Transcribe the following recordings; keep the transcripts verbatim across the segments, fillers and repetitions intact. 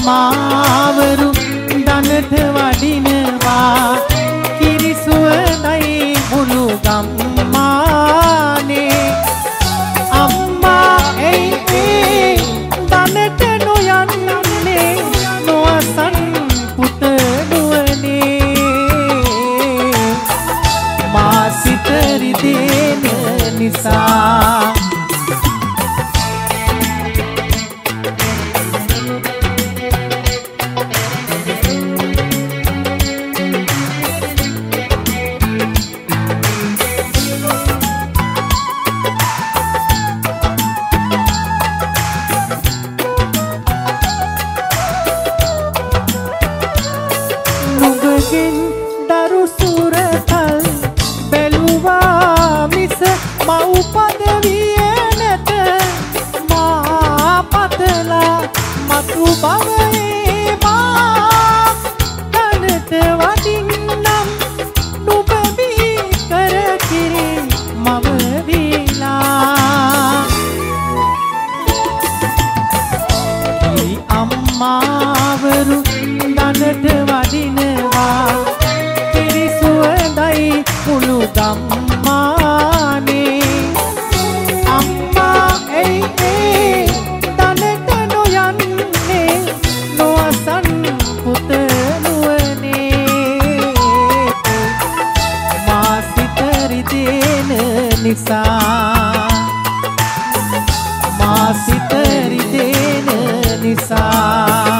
අම්මාවරු දනට වඩිනවා කිරිසුවනයි මුළු ගම්මානේ අම්මා එයි ඒ දනට නොයන්නේ නොඅසන් පුත නුවනේ මා සිත රිදෙන නිසා දරු සුරතල් බැලුවා මිස මව් පදවියේ නැත මා පතලා මතු බවේ මා තනත වඩින්නම් නුඹ බී කර කිරි මම වීලා කිරි අම්මාවරු දනට වඩිනවා කිරිසුවඳයි මුළු ගම්මානේ අම්මා එයි ඒ දනට නොයන්නේ නොඅසන් පුත නුවනේ මා සිත රිදෙන නිසා මා සිත රිදෙන නිසා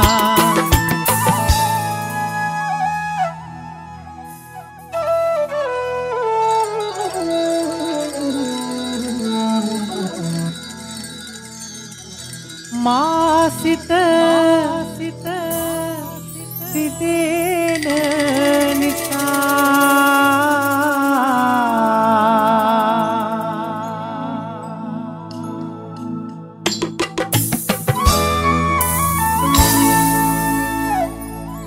මා සිත සිත සිතේ